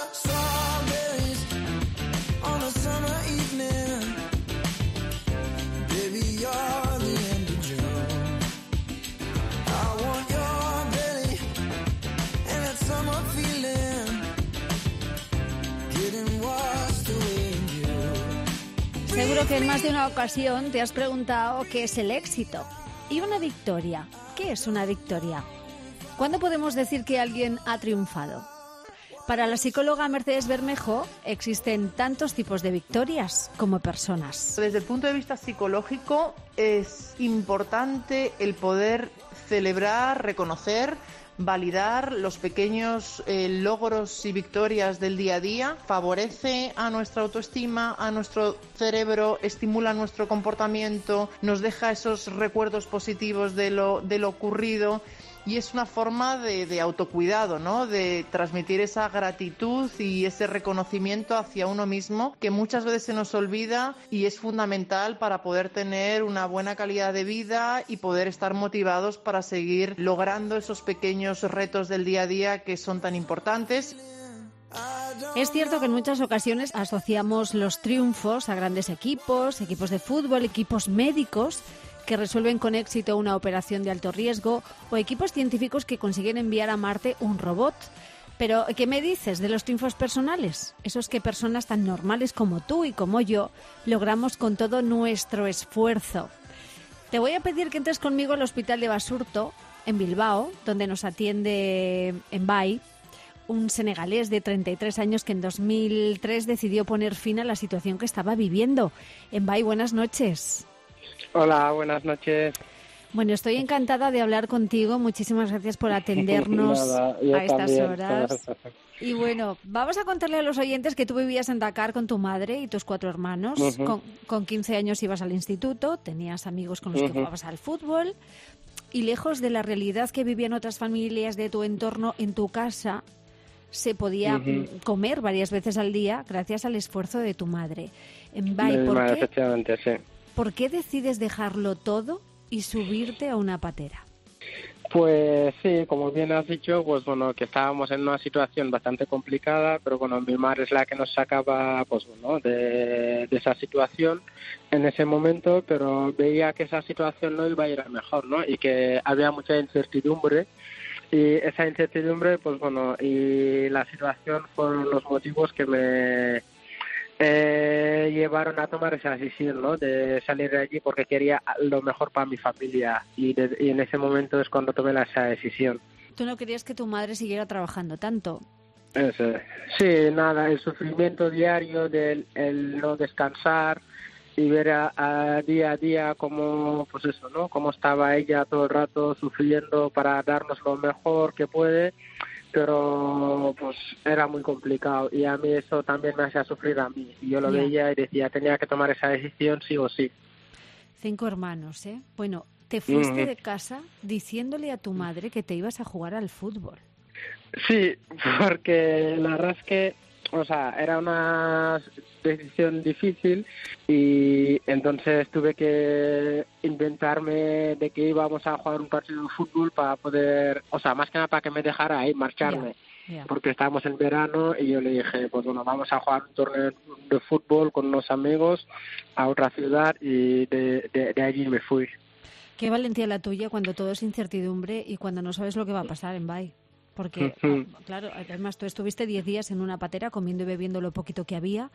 strawberries on a summer evening. Baby, you're the end of June. I want your belly and that summer feeling, getting washed away in you. Seguro que en más de una ocasión te has preguntado qué es el éxito y una victoria. ¿Qué es una victoria? ¿Cuándo podemos decir que alguien ha triunfado? Para la psicóloga Mercedes Bermejo, existen tantos tipos de victorias como personas. Desde el punto de vista psicológico, es importante el poder celebrar, reconocer, validar los pequeños logros y victorias del día a día. Favorece a nuestra autoestima, a nuestro cerebro, estimula nuestro comportamiento, nos deja esos recuerdos positivos de lo ocurrido. Y es una forma de autocuidado, ¿no? De transmitir esa gratitud y ese reconocimiento hacia uno mismo que muchas veces se nos olvida y es fundamental para poder tener una buena calidad de vida y poder estar motivados para seguir logrando esos pequeños retos del día a día que son tan importantes. Es cierto que en muchas ocasiones asociamos los triunfos a grandes equipos de fútbol, equipos médicos que resuelven con éxito una operación de alto riesgo o equipos científicos que consiguen enviar a Marte un robot. Pero, ¿qué me dices de los triunfos personales? Esos que personas tan normales como tú y como yo logramos con todo nuestro esfuerzo. Te voy a pedir que entres conmigo al Hospital de Basurto, en Bilbao, donde nos atiende Mbaye, un senegalés de 33 años que en 2003 decidió poner fin a la situación que estaba viviendo. Mbaye, buenas noches. Hola, buenas noches. Bueno, estoy encantada de hablar contigo. Muchísimas gracias por atendernos a estas horas. Y bueno, vamos a contarle a los oyentes que tú vivías en Dakar con tu madre y tus 4 hermanos. Con 15 años ibas al instituto, tenías amigos con los que jugabas al fútbol y lejos de la realidad que vivían otras familias de tu entorno, en tu casa se podía comer varias veces al día gracias al esfuerzo de tu madre. Efectivamente, sí. ¿Por qué decides dejarlo todo y subirte a una patera? Pues sí, como bien has dicho, pues bueno, que estábamos en una situación bastante complicada, pero bueno, mi madre es la que nos sacaba, pues bueno, de esa situación en ese momento, pero veía que esa situación no iba a ir a mejor, ¿no? Y que había mucha incertidumbre. Y esa incertidumbre, pues bueno, y la situación fueron los motivos que me llevaron a tomar esa decisión, ¿no? De salir de allí porque quería lo mejor para mi familia y en ese momento es cuando tomé esa decisión. ¿Tú no querías que tu madre siguiera trabajando tanto? Sí, nada, el sufrimiento diario del el no descansar y ver a día a día cómo, pues eso, ¿no? Cómo estaba ella todo el rato sufriendo para darnos lo mejor que puede, pero pues era muy complicado y a mí eso también me hacía sufrir a mí. Y yo lo veía y decía, tenía que tomar esa decisión sí o sí. 5 hermanos, ¿eh? Bueno, te fuiste de casa diciéndole a tu madre que te ibas a jugar al fútbol. Sí, porque la verdad es que, o sea, era una decisión difícil y entonces tuve que inventarme de que íbamos a jugar un partido de fútbol para poder, o sea, más que nada para que me dejara ahí marcharme, porque estábamos en verano y yo le dije, pues bueno, vamos a jugar un torneo de fútbol con unos amigos a otra ciudad y de allí me fui. Qué valentía la tuya cuando todo es incertidumbre y cuando no sabes lo que va a pasar, Mbaye. Porque, claro, además tú estuviste 10 días en una patera comiendo y bebiendo lo poquito que había.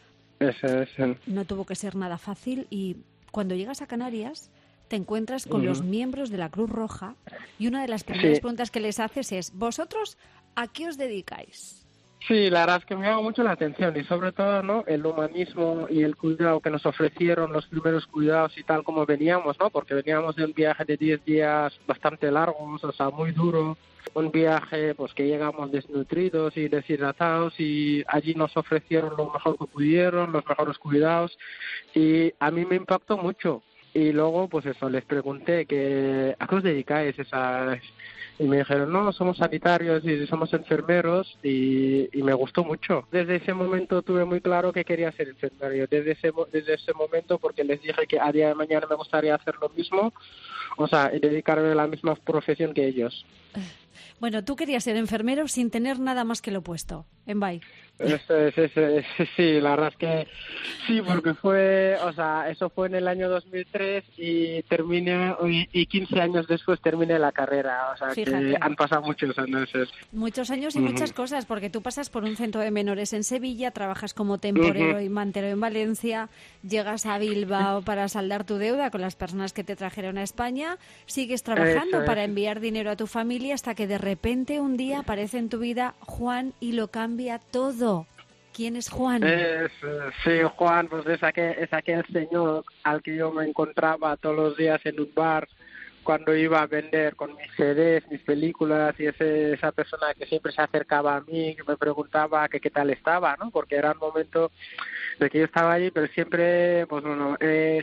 No tuvo que ser nada fácil y cuando llegas a Canarias te encuentras con los miembros de la Cruz Roja y una de las primeras preguntas que les haces es, ¿vosotros a qué os dedicáis? Sí, la verdad es que me llama mucho la atención y sobre todo, ¿no?, el humanismo y el cuidado que nos ofrecieron, los primeros cuidados y tal como veníamos, ¿no?, porque veníamos de un viaje de 10 días bastante largos, o sea, muy duro, un viaje pues que llegamos desnutridos y deshidratados y allí nos ofrecieron lo mejor que pudieron, los mejores cuidados y a mí me impactó mucho. Y luego, pues eso, les pregunté ¿a qué os dedicáis? Y me dijeron, no, somos sanitarios y somos enfermeros y me gustó mucho. Desde ese momento tuve muy claro que quería ser enfermero. Desde ese momento, porque les dije que a día de mañana me gustaría hacer lo mismo, o sea, y dedicarme a la misma profesión que ellos. Bueno, tú querías ser enfermero sin tener nada más que lo opuesto, en Bai. Sí, la verdad es que sí, porque eso fue en el año 2003 y terminé, y 15 años después terminé la carrera, o sea, Fíjate. que han pasado muchos años. Muchos años y muchas cosas, porque tú pasas por un centro de menores en Sevilla, trabajas como temporero y mantero en Valencia, llegas a Bilbao para saldar tu deuda con las personas que te trajeron a España, sigues trabajando para enviar dinero a tu familia hasta que de repente un día aparece en tu vida Juan y lo cambia todo. ¿Quién es Juan? Sí, Juan, pues es aquel señor al que yo me encontraba todos los días en un bar cuando iba a vender con mis CDs, mis películas, y esa persona que siempre se acercaba a mí, que me preguntaba que qué tal estaba, ¿no? Porque era un momento de que yo estaba allí, pero siempre, pues bueno,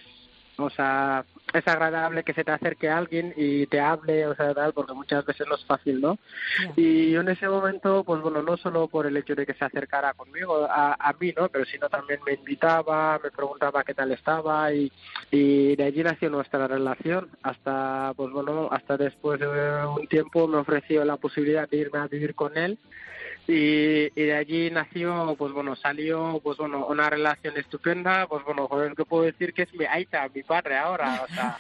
es agradable que se te acerque alguien y te hable, o sea, tal, porque muchas veces no es fácil, ¿no? Yeah. Y yo en ese momento, pues bueno, no solo por el hecho de que se acercara conmigo, a mí, ¿no? Pero sino también me invitaba, me preguntaba qué tal estaba y de allí nació nuestra relación hasta, pues bueno, hasta después de un tiempo me ofreció la posibilidad de irme a vivir con él. Y de allí nació, pues bueno, salió, pues bueno, una relación estupenda, pues bueno, joder, que puedo decir que es mi aita, mi padre ahora, o sea.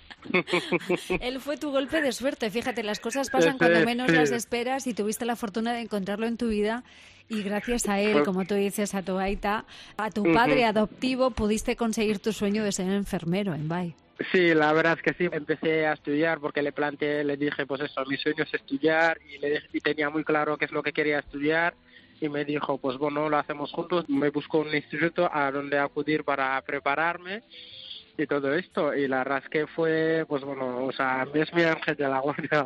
Él fue tu golpe de suerte, fíjate, las cosas pasan cuando menos las esperas y tuviste la fortuna de encontrarlo en tu vida y gracias a él, como tú dices, a tu aita, a tu padre adoptivo, pudiste conseguir tu sueño de ser enfermero en Bai. Sí, la verdad es que sí, empecé a estudiar porque le dije, pues eso, mi sueño es estudiar y tenía muy claro qué es lo que quería estudiar y me dijo, pues bueno, lo hacemos juntos, me buscó un instituto a donde acudir para prepararme y todo esto, y la verdad es que fue, pues bueno, o sea, es mi ángel de la guardia.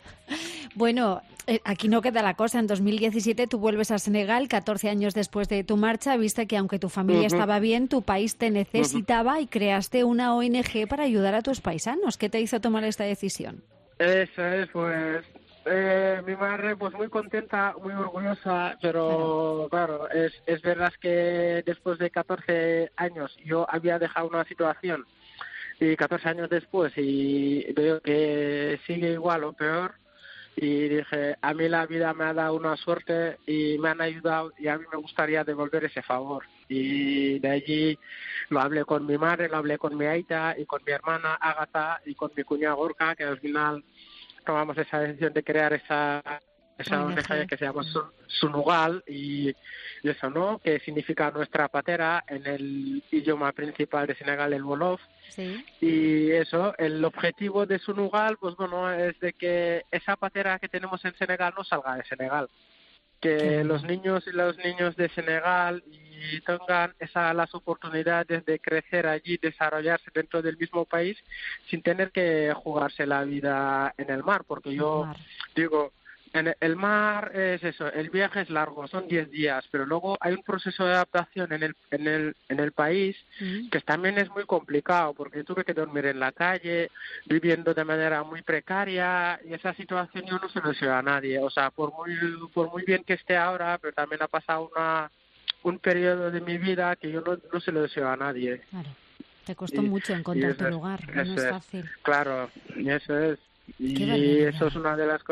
Bueno, aquí no queda la cosa. En 2017 tú vuelves a Senegal, 14 años después de tu marcha, viste que aunque tu familia estaba bien, tu país te necesitaba y creaste una ONG para ayudar a tus paisanos. ¿Qué te hizo tomar esta decisión? Eso es, pues mi madre pues muy contenta, muy orgullosa, pero claro, es verdad que después de 14 años yo había dejado una situación y 14 años después y veo que sigue igual o peor y dije, a mí la vida me ha dado una suerte y me han ayudado y a mí me gustaría devolver ese favor. Y de allí lo hablé con mi madre, lo hablé con mi aita y con mi hermana Ágata y con mi cuñada Gorka, que al final tomamos esa decisión de crear esa ONG que se llama Sunugal y eso, ¿no? Que significa nuestra patera en el idioma principal de Senegal, el Wolof. Sí. Y eso, el objetivo de Sunugal, pues bueno, es de que esa patera que tenemos en Senegal no salga de Senegal. Que los niños y los niños de Senegal y tengan las oportunidades de crecer allí, desarrollarse dentro del mismo país sin tener que jugarse la vida en el mar, porque yo digo, en el mar es eso, el viaje es largo, son 10 días, pero luego hay un proceso de adaptación en el país que también es muy complicado, porque tuve que dormir en la calle, viviendo de manera muy precaria, y esa situación yo no se lo deseo a nadie, o sea, por muy bien que esté ahora, pero también ha pasado un periodo de mi vida que yo no se lo deseo a nadie. Claro, te costó mucho encontrar tu lugar, no es fácil. Claro, y eso es. Y eso es una de las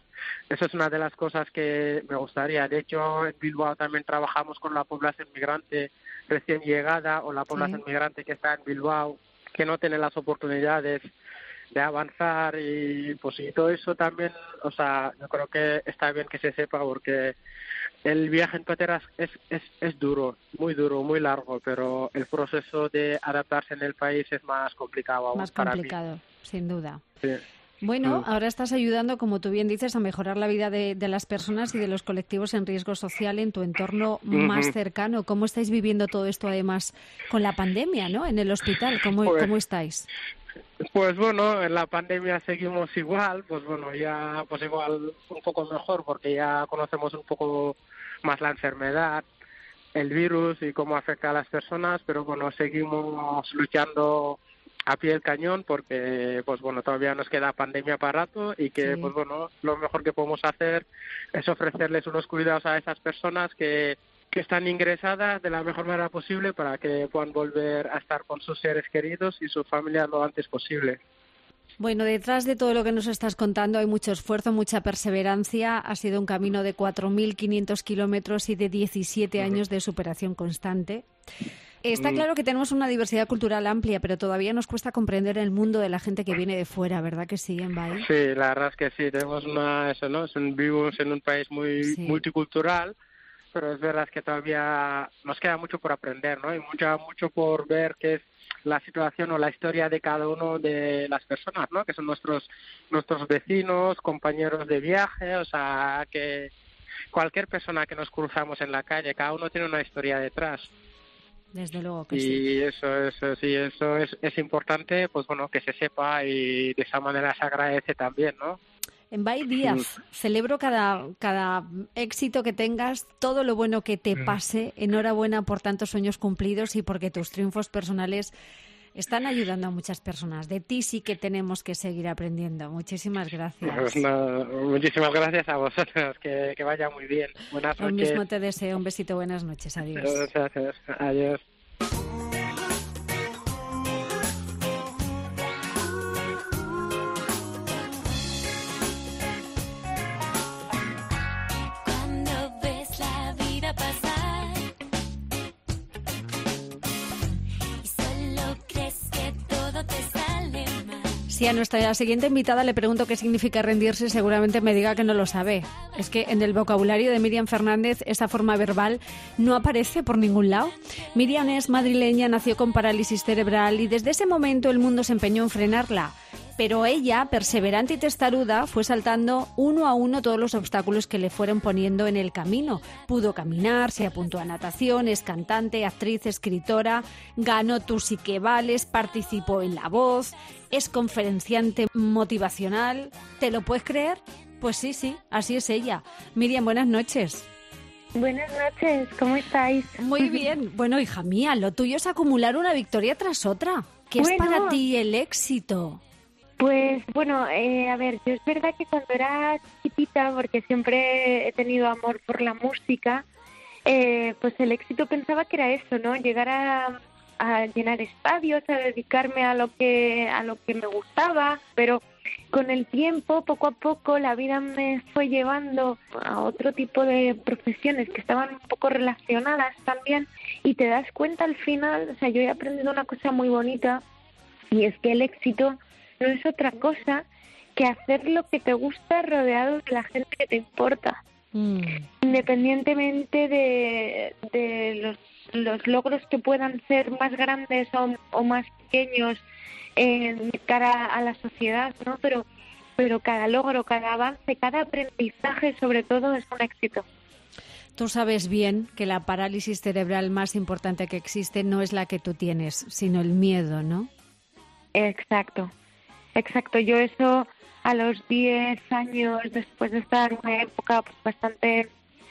cosas que me gustaría. De hecho, en Bilbao también trabajamos con la población migrante recién llegada o la población migrante que está en Bilbao, que no tiene las oportunidades de avanzar y pues y todo eso también, o sea, yo creo que está bien que se sepa porque el viaje en pateras es duro, muy largo, pero el proceso de adaptarse en el país es más complicado aún. Más complicado, sin duda. Sí. Bueno, ahora estás ayudando, como tú bien dices, a mejorar la vida de las personas y de los colectivos en riesgo social en tu entorno más cercano. ¿Cómo estáis viviendo todo esto, además, con la pandemia, ¿no? En el hospital, ¿cómo estáis? Pues bueno, en la pandemia seguimos igual, pues bueno, ya pues igual un poco mejor porque ya conocemos un poco más la enfermedad, el virus y cómo afecta a las personas, pero bueno, seguimos luchando a pie del cañón porque pues bueno, todavía nos queda pandemia para rato y que pues bueno, lo mejor que podemos hacer es ofrecerles unos cuidados a esas personas que están ingresadas de la mejor manera posible para que puedan volver a estar con sus seres queridos y su familia lo antes posible. Bueno, detrás de todo lo que nos estás contando hay mucho esfuerzo, mucha perseverancia. Ha sido un camino de 4.500 kilómetros y de 17 años de superación constante. Está claro que tenemos una diversidad cultural amplia, pero todavía nos cuesta comprender el mundo de la gente que viene de fuera, ¿verdad que sí, Envai? Sí, la verdad es que sí, tenemos vivimos en un país muy multicultural, pero es verdad que todavía nos queda mucho por aprender, ¿no? Y mucho por ver qué es la situación o la historia de cada uno de las personas, ¿no? Que son nuestros vecinos, compañeros de viaje, o sea, que cualquier persona que nos cruzamos en la calle, cada uno tiene una historia detrás. Desde luego que sí. Y eso es importante, pues bueno, que se sepa y de esa manera se agradece también, ¿no? Envai Díaz, celebro cada éxito que tengas, todo lo bueno que te pase. Enhorabuena por tantos sueños cumplidos y porque tus triunfos personales están ayudando a muchas personas. De ti sí que tenemos que seguir aprendiendo. Muchísimas gracias. Pues muchísimas gracias a vosotros, que vaya muy bien. Buenas noches. Lo mismo te deseo. Un besito, buenas noches. Adiós. Gracias. Adiós. Si a nuestra siguiente invitada le pregunto qué significa rendirse, seguramente me diga que no lo sabe. Es que en el vocabulario de Miriam Fernández esa forma verbal no aparece por ningún lado. Miriam es madrileña, nació con parálisis cerebral y desde ese momento el mundo se empeñó en frenarla. Pero ella, perseverante y testaruda, fue saltando uno a uno todos los obstáculos que le fueron poniendo en el camino. Pudo caminar, se apuntó a natación, es cantante, actriz, escritora, ganó Tú sí que vales, participó en La Voz, es conferenciante motivacional. ¿Te lo puedes creer? Pues sí, así es ella. Miriam, buenas noches. Buenas noches, ¿cómo estáis? Muy bien. Bueno, hija mía, lo tuyo es acumular una victoria tras otra. ¿Qué es para ti el éxito? Pues bueno, a ver, yo es verdad que cuando era chiquitita, porque siempre he tenido amor por la música, pues el éxito pensaba que era eso, ¿no? Llegar a llenar estadios, a dedicarme a lo que me gustaba, pero con el tiempo, poco a poco, la vida me fue llevando a otro tipo de profesiones que estaban un poco relacionadas también, y te das cuenta al final, o sea, yo he aprendido una cosa muy bonita, y es que el éxito no es otra cosa que hacer lo que te gusta rodeado de la gente que te importa. Independientemente de los logros que puedan ser más grandes o más pequeños en cara a la sociedad, ¿no? Pero cada logro, cada avance, cada aprendizaje, sobre todo, es un éxito. Tú sabes bien que la parálisis cerebral más importante que existe no es la que tú tienes, sino el miedo, ¿no? Exacto. Yo eso a los 10 años, después de estar en una época pues, bastante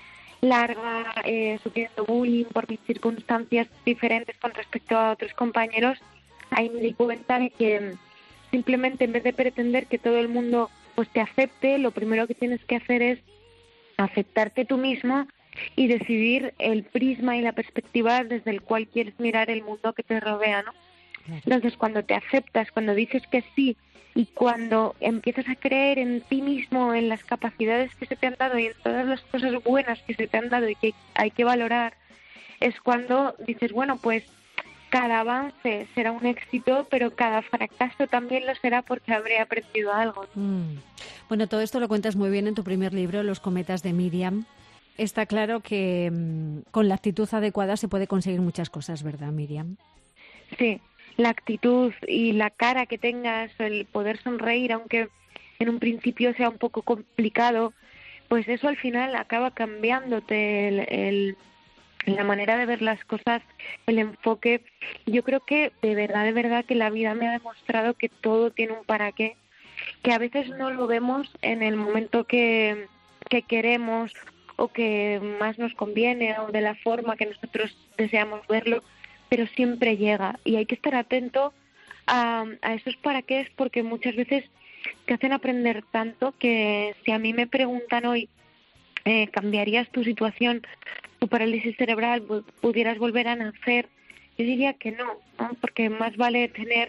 larga, sufriendo bullying por mis circunstancias diferentes con respecto a otros compañeros, ahí me di cuenta de que simplemente en vez de pretender que todo el mundo pues te acepte, lo primero que tienes que hacer es aceptarte tú mismo y decidir el prisma y la perspectiva desde el cual quieres mirar el mundo que te rodea, ¿no? Entonces, cuando te aceptas, cuando dices que sí y cuando empiezas a creer en ti mismo, en las capacidades que se te han dado y en todas las cosas buenas que se te han dado y que hay que valorar, es cuando dices, bueno, pues cada avance será un éxito, pero cada fracaso también lo será porque habré aprendido algo. Bueno, todo esto lo cuentas muy bien en tu primer libro, Los cometas de Miriam. Está claro que con la actitud adecuada se puede conseguir muchas cosas, ¿verdad, Miriam? Sí. La actitud y la cara que tengas, el poder sonreír, aunque en un principio sea un poco complicado, pues eso al final acaba cambiándote la manera de ver las cosas, el enfoque. Yo creo que de verdad que la vida me ha demostrado que todo tiene un para qué, que a veces no lo vemos en el momento que queremos o que más nos conviene o de la forma que nosotros deseamos verlo, pero siempre llega y hay que estar atento a esos para qué, porque muchas veces te hacen aprender tanto que si a mí me preguntan hoy, ¿cambiarías tu situación, tu parálisis cerebral, pudieras volver a nacer? Yo diría que no, porque más vale tener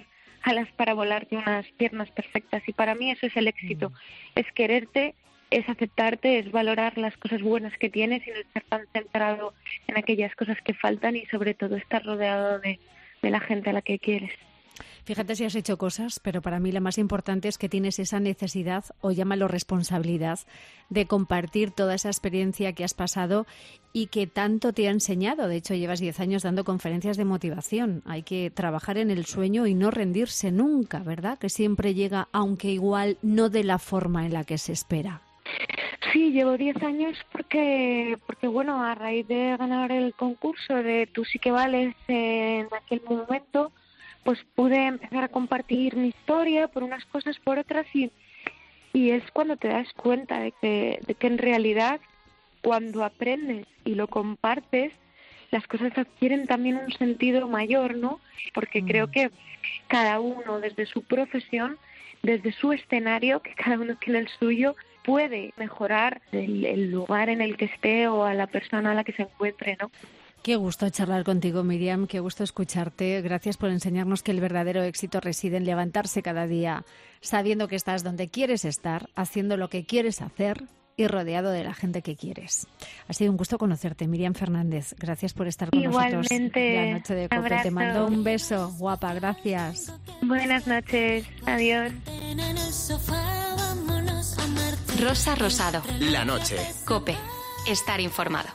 alas para volar y unas piernas perfectas. Y para mí eso es el éxito, es quererte, es aceptarte, es valorar las cosas buenas que tienes y no estar tan centrado en aquellas cosas que faltan y sobre todo estar rodeado de la gente a la que quieres. Fíjate si has hecho cosas, pero para mí la más importante es que tienes esa necesidad, o llámalo responsabilidad, de compartir toda esa experiencia que has pasado y que tanto te ha enseñado. De hecho, llevas 10 años dando conferencias de motivación. Hay que trabajar en el sueño y no rendirse nunca, ¿verdad? Que siempre llega, aunque igual no de la forma en la que se espera. Sí, llevo 10 años porque bueno, a raíz de ganar el concurso de Tú sí que vales en aquel momento, pues pude empezar a compartir mi historia por unas cosas, por otras, y es cuando te das cuenta de que en realidad cuando aprendes y lo compartes, las cosas adquieren también un sentido mayor, ¿no? Porque creo que cada uno desde su profesión, desde su escenario, que cada uno tiene el suyo, puede mejorar el lugar en el que esté o a la persona a la que se encuentre, ¿no? Qué gusto charlar contigo, Miriam, qué gusto escucharte. Gracias por enseñarnos que el verdadero éxito reside en levantarse cada día sabiendo que estás donde quieres estar, haciendo lo que quieres hacer y rodeado de la gente que quieres. Ha sido un gusto conocerte, Miriam Fernández. Gracias por estar con nosotros la noche de COPE. Abrazo. Te mando un beso, guapa, gracias. Buenas noches, adiós. Rosa Rosado. La noche. COPE. Estar informado.